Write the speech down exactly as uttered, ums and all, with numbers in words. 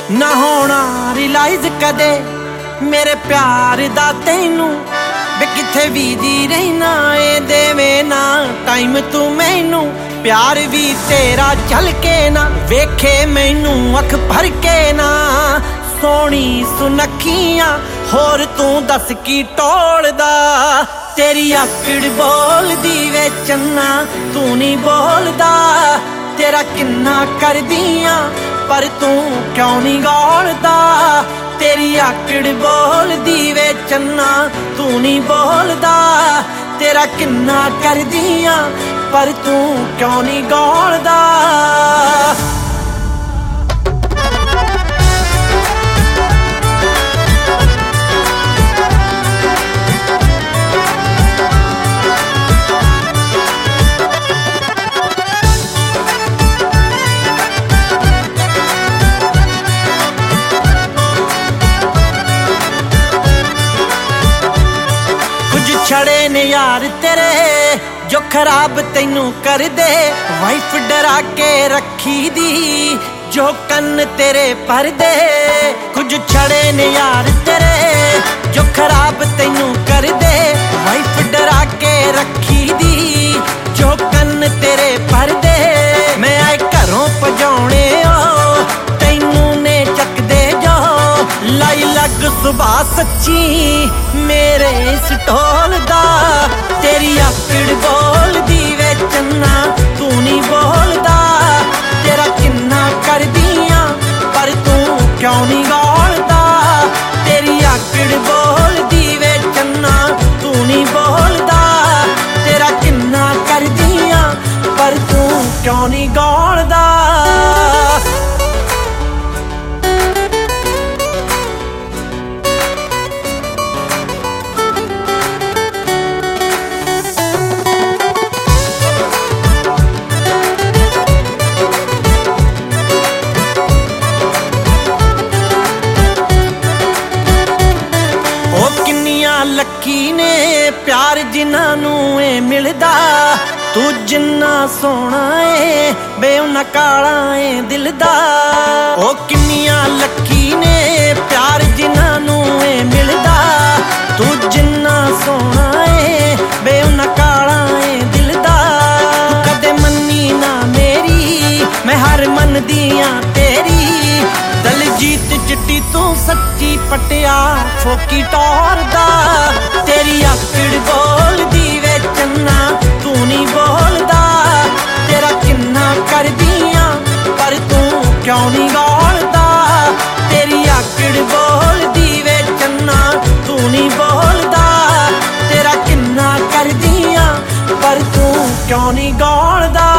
ना होना रिलाइज कदे मेरे प्यार दा तैनू वे किथे बीजी रहना ए देवे ना टाइम तू मैनू प्यार भी तेरा चल के ना वेखे मैनू अख भर के ना सोनी सुनखियां होर तू दस की टोलदा तेरी आकड़ बोलदी वे चन्ना तू नहीं बोलदा तेरा किन्ना कर दियां पर तू क्यों नहीं गौलदा तेरी आकड़ बोलदी वे चन्ना तू नहीं बोलदा तेरा किन्ना कर दियां पर तू क्यों नहीं गौलदा छड़े ने यार तेरे जो खराब तैनू कर दे वाइफ डरा के रखी दी जो कन तेरे पर दे कुछ छड़े ने यार तेरे जो खराब तैनू कर दे वाइफ डरा के रखी दी जो कन तेरे पर दे मैं आए घरों भजाने तैनू ने चक दे जो लाई लग सुबह सच्ची मेरे इस ढोल दा तेरी आकड़ बोलदी वे चन्ना तू नहीं बोलदा तेरा किन्ना कर दियां पर तू क्यों नहीं गौलदा तेरी आकड़ बोलदी वे चन्ना तू नहीं बोलदा तेरा किन्ना कर दियां पर तू क्यों नहीं गौलदा लकी ने प्यार जिन्हां ए मिलदा तू जिन्ना सोहना ए बे उन्ना काला ए दिल दा ओ किन्नियां लकी ने प्यार जिन्हां ए मिलदा तू जिन्ना सोहना ए बे उन्ना काला ए दिल दा कदे मन्नी ना मेरी मैं हर मन दियां तेरी दलजीत चिट्टी तू सच्ची पटिया फोकी टोर दा तेरी आकड़ बोलदी वे चन्ना तू नहीं बोलदा तेरा किन्ना कर दियां पर तू क्यों नहीं गौलदा तेरी आकड़ बोलदी वे चन्ना तू नहीं बोलदा तेरा किन्ना कर दियां पर तू क्यों नहीं गौलदा।